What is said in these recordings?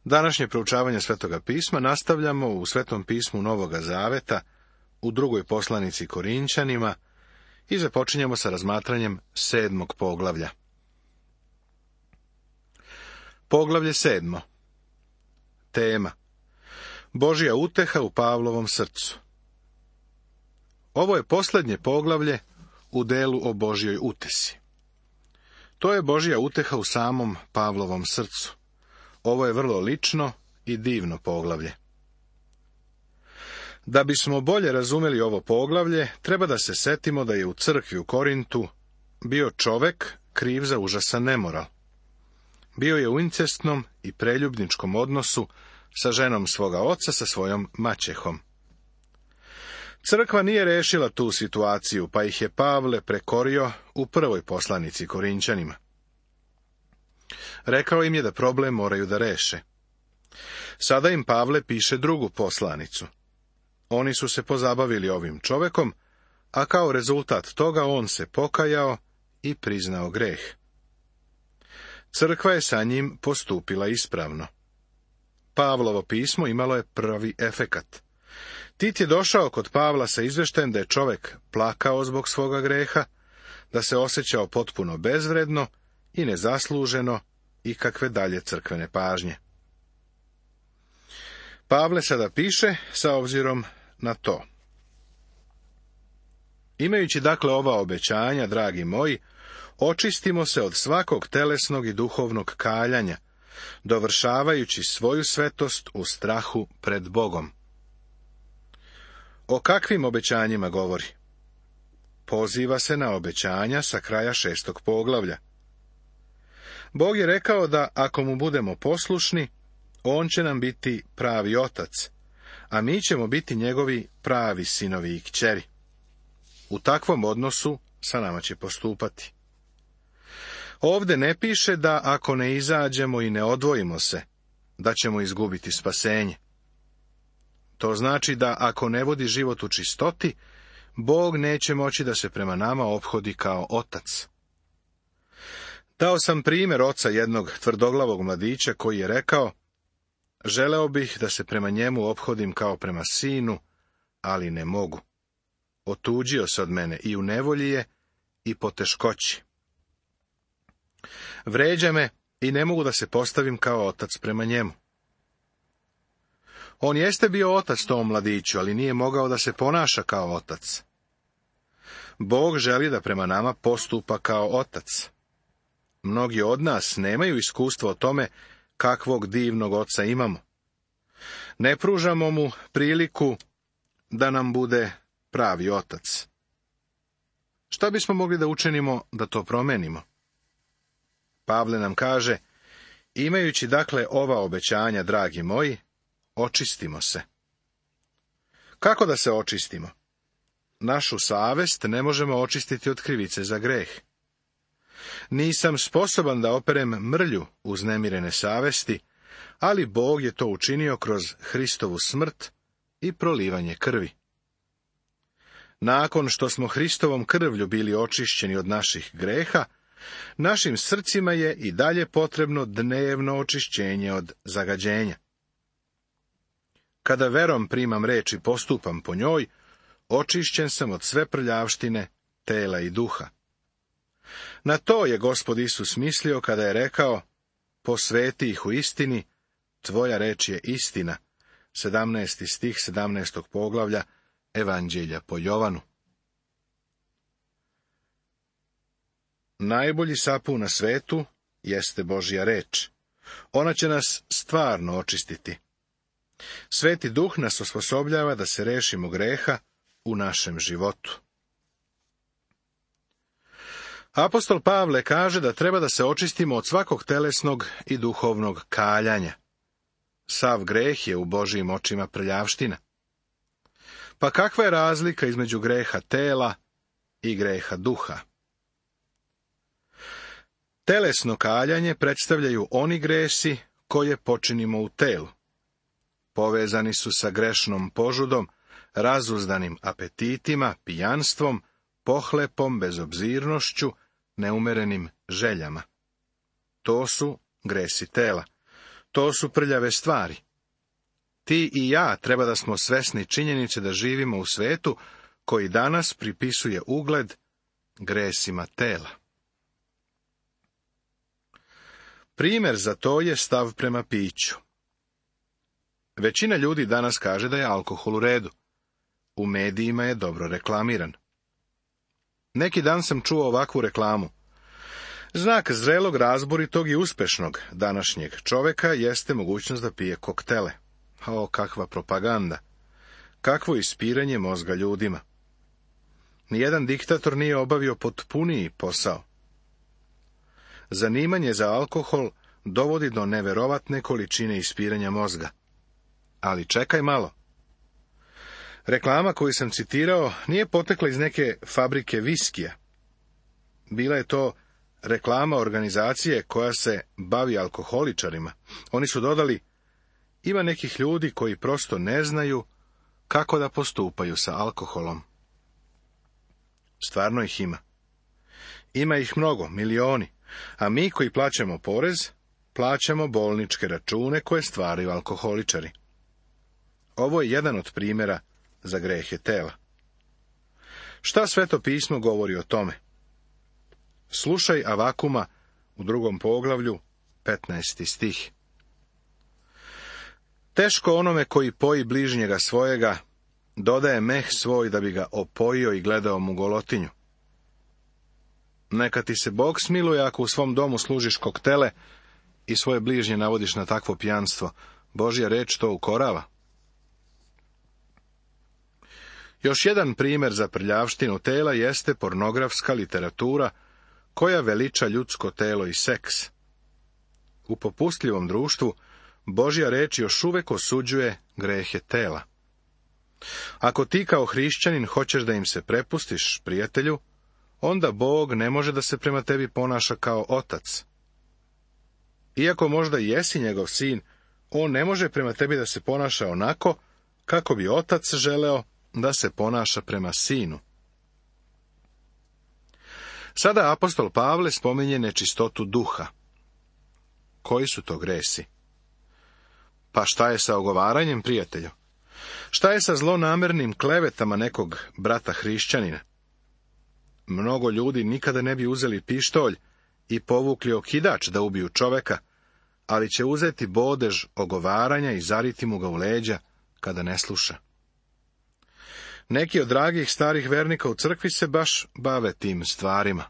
Današnje proučavanje Svetoga pisma nastavljamo u Svetom pismu Novoga Zaveta, u drugoj poslanici Korinčanima i započinjemo sa razmatranjem 7. poglavlja. Poglavlje 7. Tema: Božja uteha u Pavlovom srcu. Ovo je posljednje poglavlje u delu o Božjoj utesi. To je Božja uteha u samom Pavlovom srcu. Ovo je vrlo lično i divno poglavlje. Da bismo bolje razumjeli ovo poglavlje, treba da se setimo da je u crkvi u Korintu bio čovek kriv za užasan nemoral. Bio je u incestnom i preljubničkom odnosu sa ženom svoga oca, sa svojom maćehom. Crkva nije rešila tu situaciju, pa ih je Pavle prekorio u prvoj poslanici Korinčanima. Rekao im je da problem moraju da reše. Sada im Pavle piše drugu poslanicu. Oni su se pozabavili ovim čovekom, a kao rezultat toga on se pokajao i priznao greh. Crkva je sa njim postupila ispravno. Pavlovo pismo imalo je prvi efekat. Tit je došao kod Pavla sa izveštajem da je čovek plakao zbog svoga greha, da se osjećao potpuno bezvredno i nezasluženo ikakve dalje crkvene pažnje. Pavle sada piše sa obzirom na to. Imajući dakle ova obećanja, dragi moji, očistimo se od svakog telesnog i duhovnog kaljanja, dovršavajući svoju svetost u strahu pred Bogom. O kakvim obećanjima govori? Poziva se na obećanja sa kraja 6. poglavlja. Bog je rekao da ako mu budemo poslušni, on će nam biti pravi otac, a mi ćemo biti njegovi pravi sinovi i kćeri. U takvom odnosu sa nama će postupati. Ovde ne piše da ako ne izađemo i ne odvojimo se, da ćemo izgubiti spasenje. To znači da ako ne vodi život u čistoti, Bog neće moći da se prema nama ophodi kao otac. Dao sam primjer oca jednog tvrdoglavog mladića koji je rekao: želeo bih da se prema njemu ophodim kao prema sinu, ali ne mogu. Otuđio se od mene i u nevolji je i po teškoći. Vređa me i ne mogu da se postavim kao otac prema njemu. On jeste bio otac tom mladiću, ali nije mogao da se ponaša kao otac. Bog želi da prema nama postupa kao otac. Mnogi od nas nemaju iskustva o tome kakvog divnog oca imamo. Ne pružamo mu priliku da nam bude pravi otac. Šta bismo mogli da učinimo da to promenimo? Pavle nam kaže: imajući dakle ova obećanja, dragi moji, očistimo se. Kako da se očistimo? Našu savest ne možemo očistiti od krivice za greh. Nisam sposoban da operem mrlju uznemirene savesti, ali Bog je to učinio kroz Hristovu smrt i prolivanje krvi. Nakon što smo Hristovom krvlju bili očišćeni od naših greha, našim srcima je i dalje potrebno dnevno očišćenje od zagađenja. Kada verom primam reč i postupam po njoj, očišćen sam od sve prljavštine, tela i duha. Na to je Gospod Isus mislio kada je rekao: posveti ih u istini, tvoja reč je istina. 17. stih 17. poglavlja Evanđelja po Jovanu. Najbolji sapun na svetu jeste Božja reč. Ona će nas stvarno očistiti. Sveti Duh nas osposobljava da se rešimo greha u našem životu. Apostol Pavle kaže da treba da se očistimo od svakog telesnog i duhovnog kaljanja. Sav greh je u Božijim očima prljavština. Pa kakva je razlika između greha tela i greha duha? Telesno kaljanje predstavljaju oni gresi koje počinimo u telu. Povezani su sa grešnom požudom, razuzdanim apetitima, pijanstvom, pohlepom, bezobzirnošću, neumerenim željama. To su gresi tela. To su prljave stvari. Ti i ja treba da smo svesni činjenice da živimo u svetu koji danas pripisuje ugled gresima tela. Primjer za to je stav prema piću. Većina ljudi danas kaže da je alkohol u redu. U medijima je dobro reklamiran. Neki dan sam čuo ovakvu reklamu. Znak zrelog, razboritog i uspešnog današnjeg čoveka jeste mogućnost da pije koktele. O, kakva propaganda! Kakvo ispiranje mozga ljudima! Nijedan diktator nije obavio potpuniji posao. Zanimanje za alkohol dovodi do neverovatne količine ispiranja mozga. Ali čekaj malo. Reklama koju sam citirao nije potekla iz neke fabrike viskija. Bila je to reklama organizacije koja se bavi alkoholičarima. Oni su dodali: ima nekih ljudi koji prosto ne znaju kako da postupaju sa alkoholom. Stvarno ih ima. Ima ih mnogo, milioni, a mi koji plaćamo porez, plaćamo bolničke račune koje stvaraju alkoholičari. Ovo je jedan od primjera za grehe tela. Šta Sveto pismo govori o tome? Slušaj Avakuma u 2. poglavlju, 15. stih. Teško onome koji poji bližnjega svojega, dodaje meh svoj da bi ga opojio i gledao mu golotinju. Neka ti se Bog smiluje ako u svom domu služiš koktele i svoje bližnje navodiš na takvo pijanstvo. Božja reč to ukorava. Još jedan primjer za prljavštinu tela jeste pornografska literatura koja veliča ljudsko telo i seks. U popustljivom društvu Božja reč još uvek osuđuje grehe tela. Ako ti kao hrišćanin hoćeš da im se prepustiš, prijatelju, onda Bog ne može da se prema tebi ponaša kao otac. Iako možda jesi njegov sin, on ne može prema tebi da se ponaša onako kako bi otac želeo da se ponaša prema sinu. Sada apostol Pavle spominje nečistotu duha. Koji su to gresi? Pa šta je sa ogovaranjem, prijatelju? Šta je sa zlonamernim klevetama nekog brata hrišćanina? Mnogo ljudi nikada ne bi uzeli pištolj i povukli okidač da ubiju čoveka, ali će uzeti bodež ogovaranja i zariti mu ga u leđa kada ne sluša. Neki od dragih starih vernika u crkvi se baš bave tim stvarima.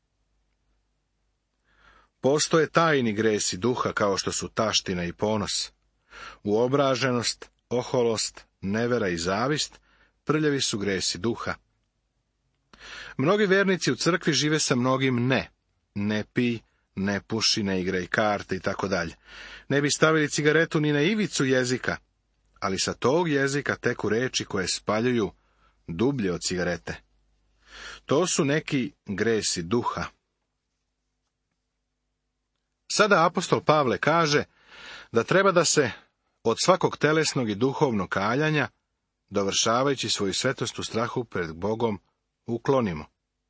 Postoje tajni gresi duha kao što su taština i ponos. Uobraženost, oholost, nevera i zavist prljavi su gresi duha. Mnogi vernici u crkvi žive sa mnogim ne. Ne pij, ne puši, ne igraj karte i tako dalje. Ne bi stavili cigaretu ni na ivicu jezika, ali sa tog jezika teku reči koje spaljuju dublje od cigarete. To su neki gresi duha. Sada apostol Pavle kaže da treba da se od svakog telesnog i duhovnog kaljanja, dovršavajući svoju svetost u strahu pred Bogom, uklonimo.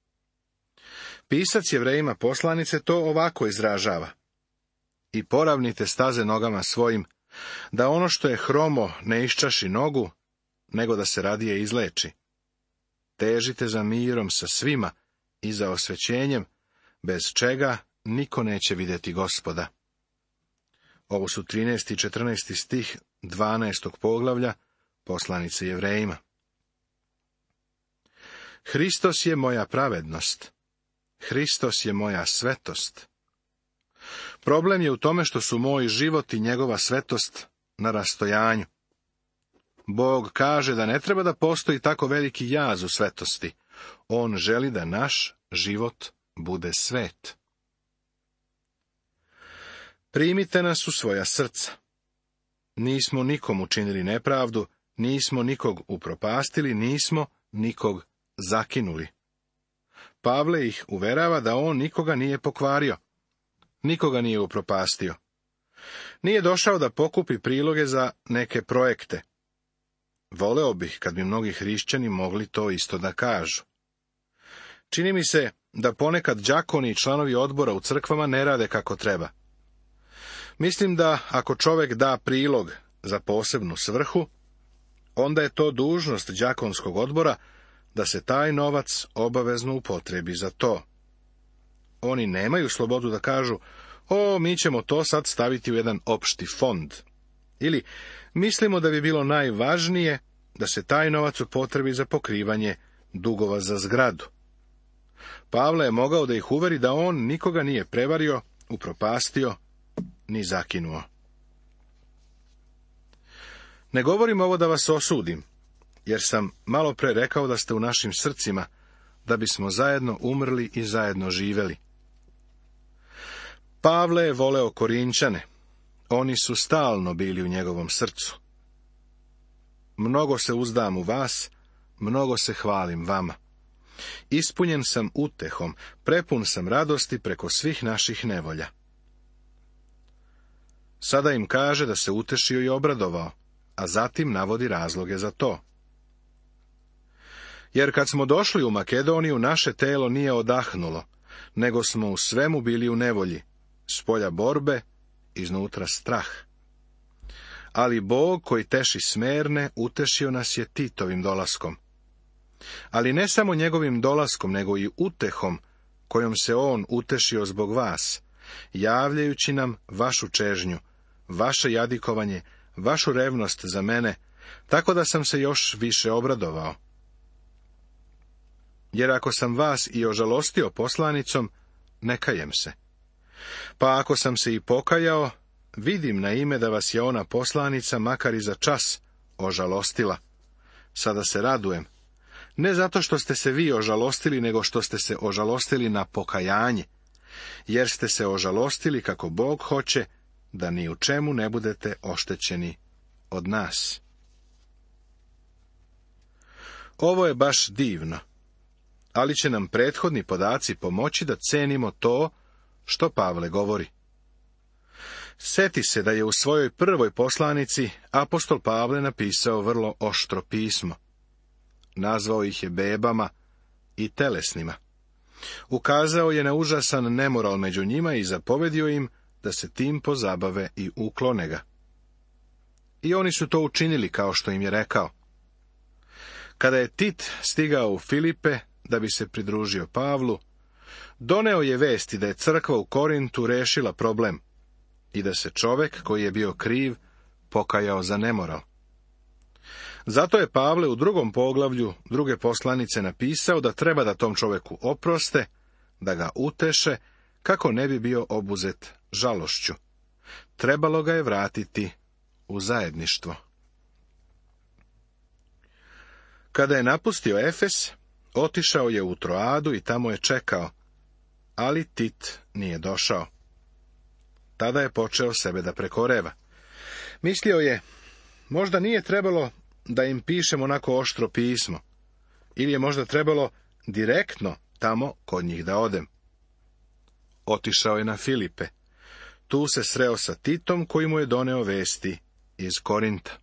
Pisac Jevrejima poslanice to ovako izražava: i poravnite staze nogama svojim, da ono što je hromo ne iščaši nogu, nego da se radije izleči. Težite za mirom sa svima i za osvećenjem, bez čega niko neće vidjeti Gospoda. Ovo su 13. i 14. stih 12. poglavlja poslanice Jevrejima. Hristos je moja pravednost. Hristos je moja svetost. Problem je u tome što su moj život i njegova svetost na rastojanju. Bog kaže da ne treba da postoji tako veliki jaz u svetosti. On želi da naš život bude svet. Primite nas u svoja srca. Nismo nikom učinili nepravdu, nismo nikog upropastili, nismo nikog zakinuli. Pavle ih uverava da on nikoga nije pokvario, nikoga nije upropastio. Nije došao da pokupi priloge za neke projekte. Voleo bih kad bi mnogi hrišćani mogli to isto da kažu. Čini mi se da ponekad đakoni i članovi odbora u crkvama ne rade kako treba. Mislim da ako čovjek da prilog za posebnu svrhu, onda je to dužnost đakonskog odbora da se taj novac obavezno upotrebi za to. Oni nemaju slobodu da kažu, mi ćemo to sad staviti u jedan opšti fond. Ili, mislimo da bi bilo najvažnije da se taj novac upotrebi za pokrivanje dugova za zgradu. Pavle je mogao da ih uveri da on nikoga nije prevario, upropastio, ni zakinuo. Ne govorim ovo da vas osudim, jer sam malo pre rekao da ste u našim srcima, da bismo zajedno umrli i zajedno živeli. Pavle je voleo Korinćane, oni su stalno bili u njegovom srcu. Mnogo se uzdam u vas, mnogo se hvalim vama. Ispunjen sam utehom, prepun sam radosti preko svih naših nevolja. Sada im kaže da se utešio i obradovao, a zatim navodi razloge za to. Jer kad smo došli u Makedoniju, naše telo nije odahnulo, nego smo u svemu bili u nevolji, spolja borbe, iznutra strah. Ali Bog, koji teši smerne, utešio nas je Titovim dolaskom. Ali ne samo njegovim dolaskom, nego i utehom, kojom se on utešio zbog vas, javljajući nam vašu čežnju, vaše jadikovanje, vašu revnost za mene, tako da sam se još više obradovao. Jer ako sam vas i ožalostio poslanicom, ne kajem se. Pa ako sam se i pokajao, vidim na ime da vas je ona poslanica, makar i za čas, ožalostila. Sada se radujem. Ne zato što ste se vi ožalostili, nego što ste se ožalostili na pokajanje, jer ste se ožalostili kako Bog hoće, da ni u čemu ne budete oštećeni od nas. Ovo je baš divno, ali će nam prethodni podaci pomoći da cenimo to što Pavle govori. Seti se da je u svojoj prvoj poslanici apostol Pavle napisao vrlo oštro pismo. Nazvao ih je bebama i telesnima. Ukazao je na užasan nemoral među njima i zapovedio im da se tim pozabave i uklone ga. I oni su to učinili kao što im je rekao. Kada je Tit stigao u Filipe da bi se pridružio Pavlu, doneo je vesti da je crkva u Korintu rešila problem i da se čovek koji je bio kriv pokajao za nemoral. Zato je Pavle u 2. poglavlju 2. poslanice napisao da treba da tom čoveku oproste, da ga uteše, kako ne bi bio obuzet žalošću. Trebalo ga je vratiti u zajedništvo. Kada je napustio Efes, otišao je u Troadu i tamo je čekao, ali Tit nije došao. Tada je počeo sebe da prekoreva. Mislio je, možda nije trebalo da im pišem onako oštro pismo, ili je možda trebalo direktno tamo kod njih da odem. Otišao je na Filipe. Tu se sreo sa Titom, koji mu je doneo vesti iz Korinta.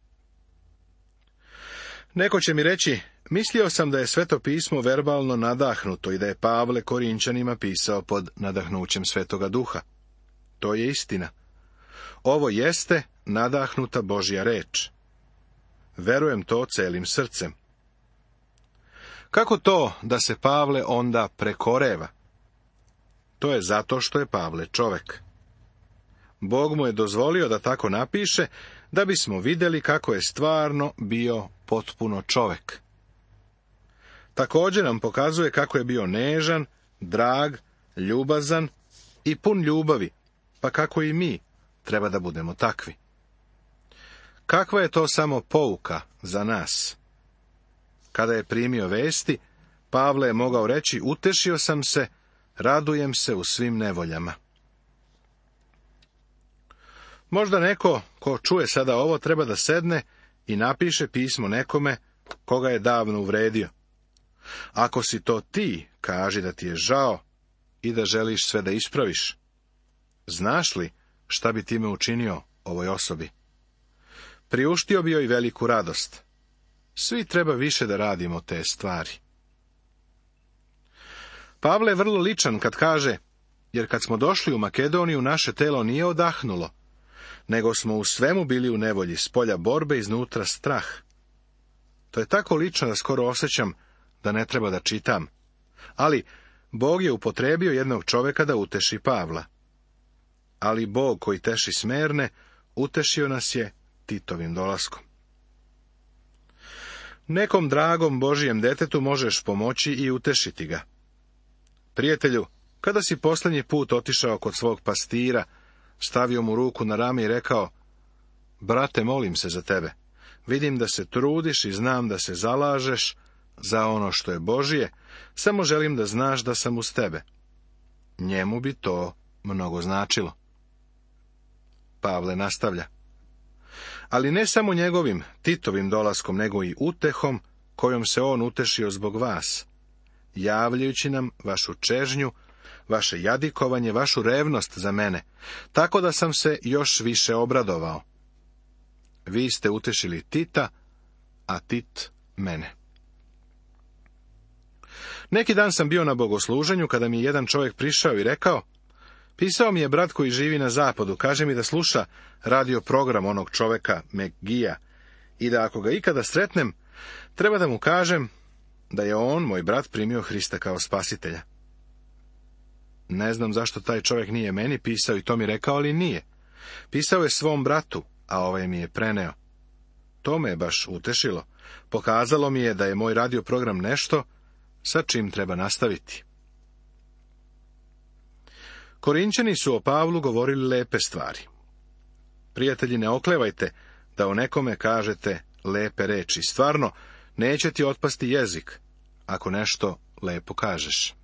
Neko će mi reći, mislio sam da je Sveto pismo verbalno nadahnuto i da je Pavle Korinćanima pisao pod nadahnućem Svetoga Duha. To je istina. Ovo jeste nadahnuta Božja reč. Verujem to celim srcem. Kako to da se Pavle onda prekoreva? To je zato što je Pavle čovek. Bog mu je dozvolio da tako napiše, da bismo vidjeli kako je stvarno bio potpuno čovek. Također nam pokazuje kako je bio nežan, drag, ljubazan i pun ljubavi, pa kako i mi treba da budemo takvi. Kakva je to samo pouka za nas? Kada je primio vesti, Pavle je mogao reći, utešio sam se, radujem se u svim nevoljama. Možda neko ko čuje sada ovo treba da sedne i napiše pismo nekome koga je davno uvredio. Ako si to ti, kaži da ti je žao i da želiš sve da ispraviš. Znaš li šta bi time učinio ovoj osobi? Priuštio bi joj veliku radost. Svi treba više da radimo te stvari. Pavle je vrlo ličan kad kaže, jer kad smo došli u Makedoniju, naše telo nije odahnulo, nego smo u svemu bili u nevolji, s polja borbe, iznutra strah. To je tako lično da skoro osjećam da ne treba da čitam. Ali Bog je upotrijebio jednog čovjeka da uteši Pavla. Ali Bog koji teši smerne, utešio nas je Titovim dolaskom. Nekom dragom Božijem detetu možeš pomoći i utešiti ga. Prijatelju, kada si posljednji put otišao kod svog pastira, stavio mu ruku na rame i rekao: brate, molim se za tebe. Vidim da se trudiš i znam da se zalažeš za ono što je Božije, samo želim da znaš da sam uz tebe. Njemu bi to mnogo značilo. Pavle nastavlja. Ali ne samo njegovim, Titovim dolaskom, nego i utehom kojom se on utešio zbog vas, javljajući nam vašu čežnju, vaše jadikovanje, vašu revnost za mene, tako da sam se još više obradovao. Vi ste utešili Tita, a Tit mene. Neki dan sam bio na bogosluženju kada mi je jedan čovjek prišao i rekao: pisao mi je brat koji živi na zapadu, kaže mi da sluša radio program onog čovjeka McGee-a i da ako ga ikada sretnem, treba da mu kažem da je on, moj brat, primio Hrista kao spasitelja. Ne znam zašto taj čovjek nije meni pisao i to mi rekao, ali nije. Pisao je svom bratu, a ovaj mi je preneo. To me je baš utešilo. Pokazalo mi je da je moj radio program nešto sa čim treba nastaviti. Korinčani su o Pavlu govorili lepe stvari. Prijatelji, ne oklevajte da o nekome kažete lepe reči. Stvarno, neće ti otpasti jezik ako nešto lepo kažeš.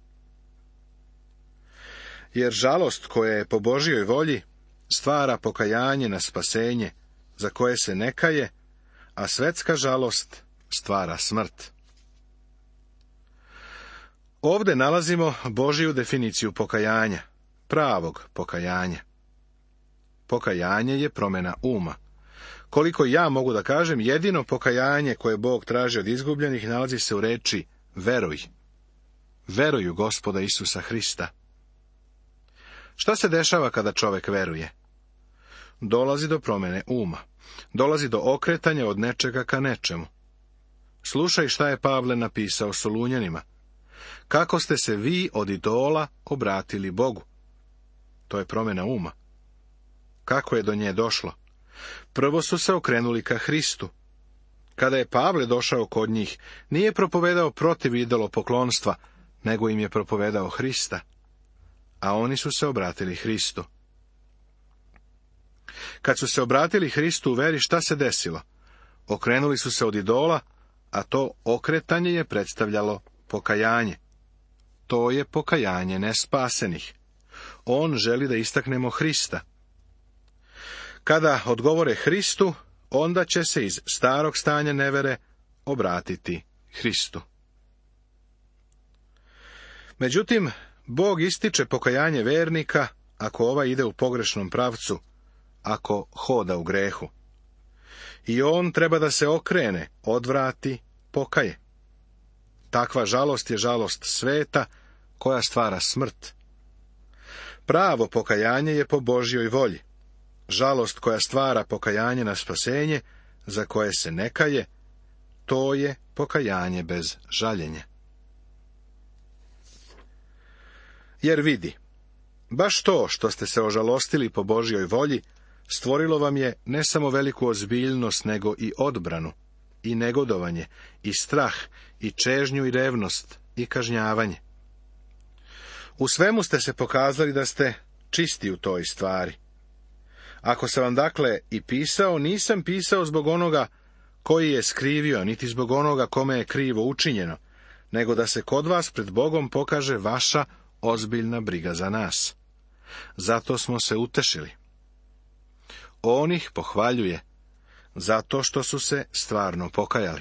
Jer žalost koja je po Božjoj volji stvara pokajanje na spasenje, za koje se ne kaje, a svetska žalost stvara smrt. Ovdje nalazimo Božju definiciju pokajanja, pravog pokajanja. Pokajanje je promjena uma. Koliko ja mogu da kažem, jedino pokajanje koje Bog traži od izgubljenih nalazi se u reči veruj. Veruj u Gospoda Isusa Hrista. Šta se dešava kada čovjek veruje? Dolazi do promjene uma. Dolazi do okretanja od nečega ka nečemu. Slušaj šta je Pavle napisao Solunjanima. Kako ste se vi od idola obratili Bogu? To je promjena uma. Kako je do nje došlo? Prvo su se okrenuli ka Hristu. Kada je Pavle došao kod njih, nije propovedao protiv idolopoklonstva, nego im je propovedao Hrista. A oni su se obratili Hristu. Kad su se obratili Hristu u veri, šta se desilo? Okrenuli su se od idola, a to okretanje je predstavljalo pokajanje. To je pokajanje nespasenih. On želi da istaknemo Hrista. Kada odgovore Hristu, onda će se iz starog stanja nevere obratiti Hristu. Međutim, Bog ističe pokajanje vernika ako ovaj ide u pogrešnom pravcu, ako hoda u grehu. I on treba da se okrene, odvrati, pokaje. Takva žalost je žalost sveta koja stvara smrt. Pravo pokajanje je po Božjoj volji. Žalost koja stvara pokajanje na spasenje, za koje se ne kaje, to je pokajanje bez žaljenja. Jer vidi, baš to što ste se ožalostili po Božjoj volji, stvorilo vam je ne samo veliku ozbiljnost, nego i odbranu, i negodovanje, i strah, i čežnju, i revnost, i kažnjavanje. U svemu ste se pokazali da ste čisti u toj stvari. Ako sam vam dakle i pisao, nisam pisao zbog onoga koji je skrivio, niti zbog onoga kome je krivo učinjeno, nego da se kod vas pred Bogom pokaže vaša ozbiljna briga za nas. Zato smo se utešili. On ih pohvaljuje, zato što su se stvarno pokajali.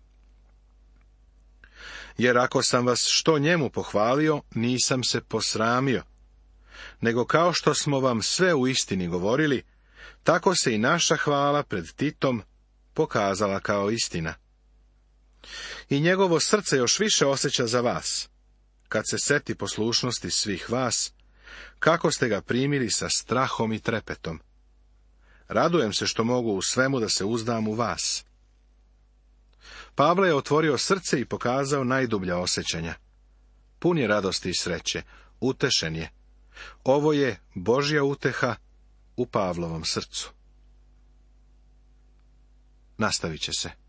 Jer ako sam vas što njemu pohvalio, nisam se posramio, nego kao što smo vam sve u istini govorili, tako se i naša hvala pred Titom pokazala kao istina. I njegovo srce još više osjeća za vas, kad se seti poslušnosti svih vas, kako ste ga primili sa strahom i trepetom. Radujem se što mogu u svemu da se uzdam u vas. Pavle je otvorio srce i pokazao najdublja osjećanja. Pun je radosti i sreće, utešen je. Ovo je Božja uteha u Pavlovom srcu. Nastavit će se.